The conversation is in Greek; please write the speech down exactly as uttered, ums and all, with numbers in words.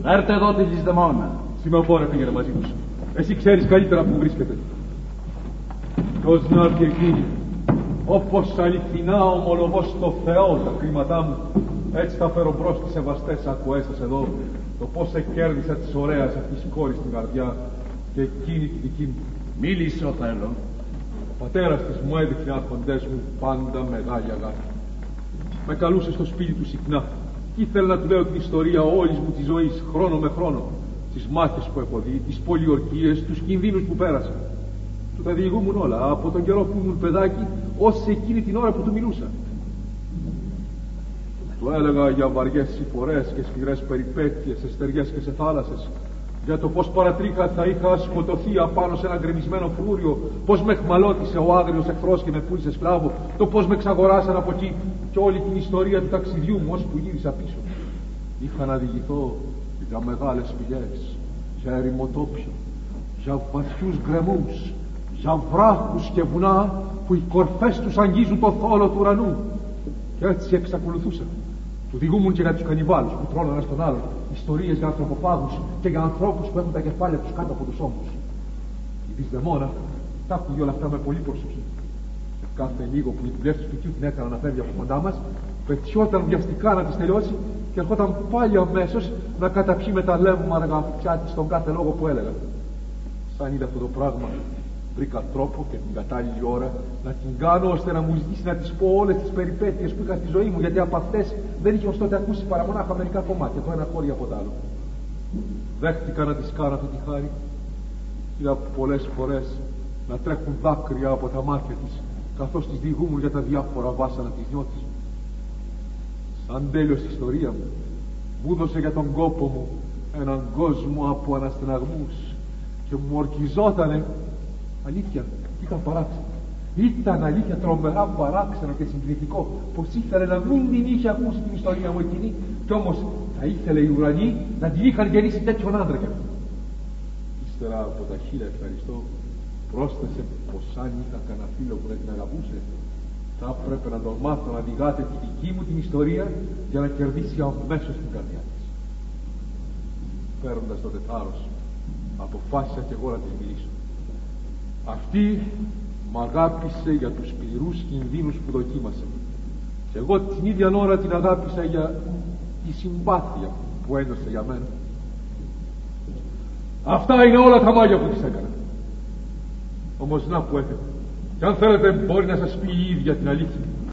Έρτε εδώ τη Δυσδαιμόνα. Σημεοφόρα πήγαινε μαζί τους. Εσύ ξέρεις καλύτερα που βρίσκεται. Ποιος να έρθει εκείνη. Όπως αληθινά ομολογώ στο Θεό τα κρίματά μου, έτσι θα φέρω μπρος τις σεβαστές ακοές σας εδώ, το πώς εκέρδισα της ωραίας αυτής κόρης στην καρδιά και εκείνη τη δική μου. Μίλησε ο θέλω. Ο πατέρας της μου έδειχνε άρχοντές μου πάντα μεγάλη αγάπη. Με καλούσε στο σπίτι του συχνά και ήθελα να του λέω την ιστορία όλης μου της ζωής, χρόνο με χρόνο, τις μάχες που έχω δει, τις πολιορκίες, τους κινδύνους που πέρασα. Του τα διηγούμουν όλα, από τον καιρό που ήμουν παιδάκι, ως εκείνη την ώρα που του μιλούσα. Του έλεγα για βαριές συμφορές και σκληρές περιπέτειες σε στεριές και σε θάλασσες, για το πως παρατρίχα θα είχα σκοτωθεί απάνω σε ένα γκρεμισμένο φρούριο, πως με εχμαλώτησε ο άγριος εχθρός και με πούλησε σκλάβο, το πως με εξαγοράσαν από εκεί και όλη την ιστορία του ταξιδιού μου ώσπου γύρισα πίσω. Είχα να διηγηθώ για μεγάλες πηγές, για ερημοτόπια, για βαθιούς γκρεμούς, για βράχους και βουνά που οι κορφές τους αγγίζουν το θόλο του ουρανού. Και έτσι εξακολουθούσα. Του διηγούμουν και για τους κανιβάλους που τρώνε ένας τον άλλον, ιστορίες για ανθρωποφάγους και για ανθρώπους που έχουν τα κεφάλια τους κάτω από τους ώμους. Η Δυσδαιμόνα τα άκουγε όλα αυτά με πολύ προσοχή. Και κάθε λίγο που οι δουλειές του σπιτιού την έκανα να φεύγει από κοντά μας, πετιόταν βιαστικά να τις τελειώσει και ερχόταν πάλι αμέσως να καταπιεί με τα λέμματα αυτιά της τον κάθε λόγο που έλεγα. Σαν είδα αυτό το πράγμα, βρήκα τρόπο και την κατάλληλη ώρα να την κάνω ώστε να μου ζητήσει να της πω όλες τις περιπέτειες που είχα στη ζωή μου, γιατί από αυτές δεν είχε ως τότε ακούσει παρά μονάχα μερικά κομμάτια, το ένα χώρι από το άλλο. Δέχτηκα να της κάνω αυτή τη χάρη. Είδα πολλές φορές να τρέχουν δάκρυα από τα μάτια της, καθώς της διηγούμουν για τα διάφορα βάσανα της νιώτης. Σαν τέλειωσε η ιστορία μου, μου έδωσε για τον κόπο μου έναν κόσμο από αναστεναγμούς και μου ορκιζότανε. Αλήθεια, ήταν παράξενο. Ήταν αλήθεια τρομερά παράξενο και συγκινητικό πως ήθελε να μην την είχε ακούσει την ιστορία μου εκείνη, κι όμως θα ήθελε οι ουρανοί να την είχαν γεννήσει τέτοιον άντρα κι αυτό. Ύστερα από τα χίλια ευχαριστώ, πρόσθεσε πως αν είχα κανένα φίλο που δεν την αγαπούσε, θα έπρεπε να τον μάθω να διηγάται τη δική μου την ιστορία για να κερδίσει αμέσως την καρδιά της. Παίρνοντας τότε θάρρος, αποφάσισα κι εγώ να της μιλήσω. Αυτή μ' αγάπησε για τους σκληρούς κινδύνους που δοκίμασε και εγώ την ίδια ώρα την αγάπησα για τη συμπάθεια που ένιωσε για μένα. Αυτά είναι όλα τα μάγια που της έκανα. Όμως να που έφυγε, και αν θέλετε μπορεί να σας πει η ίδια την αλήθεια.